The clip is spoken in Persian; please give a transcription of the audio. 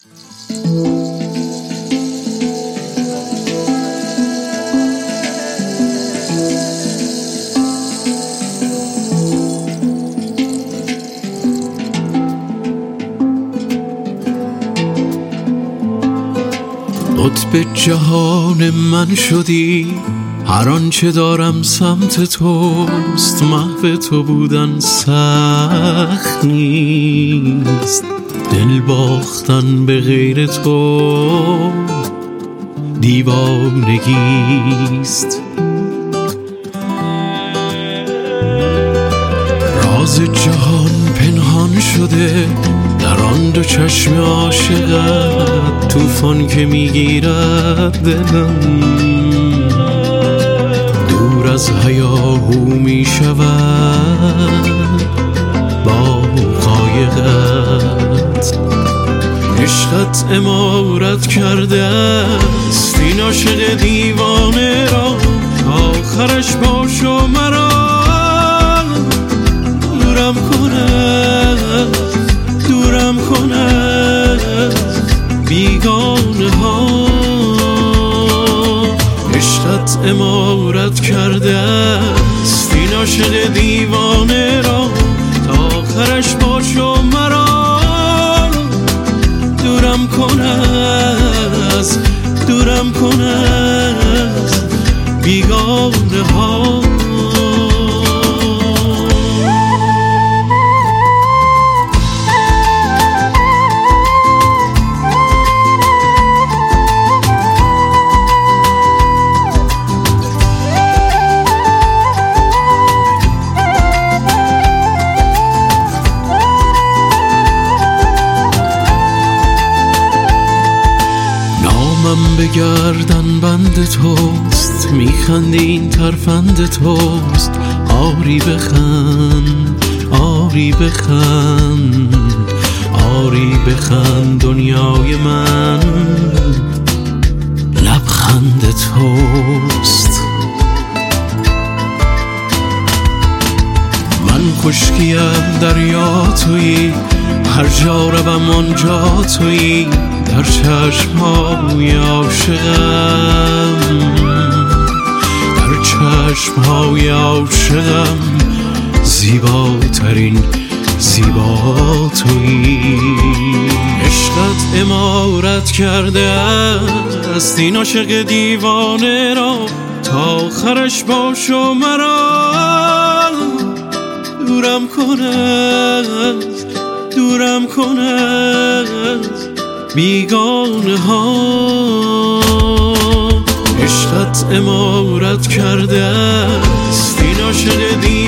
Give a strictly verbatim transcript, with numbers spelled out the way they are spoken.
قطب جهان من شدی، هر آنچه دارم سمت توست. محو تو بودن سخت نیست، دل باختن به غیر تو دیوانگیست. راز جهان پنهان شده در آن دو چشم عاشقت، طوفان که میگیرد دلم دور از هیاهو میشود با قایقت. عشقت امارت کرده است این عاشق دیوانه را، آخرش باش و مرا دورم کند دورم کند بیگانه ها. عشقت امارت کرده است این عاشق دیوانه را، تا آخرش باش و مرا دورم کند دورم کند بیگانه ها. من به گردن بند توست، میخندی این ترفند توست. آری بخند آری بخند آری بخند دنیای من لبخند توست. من خشکیم دریا تویی، هر جا روم آنجا تویی. در چشم‌های عاشقم در چشم‌های عاشقم زیباترین زیبا تویی. عشقت امارت کرده است این عاشق دیوانه را، تا آخرش باش و مرا دورم کند دورم کند بیگانه ها. عشقت امارت کرده است این عاشق دیوانه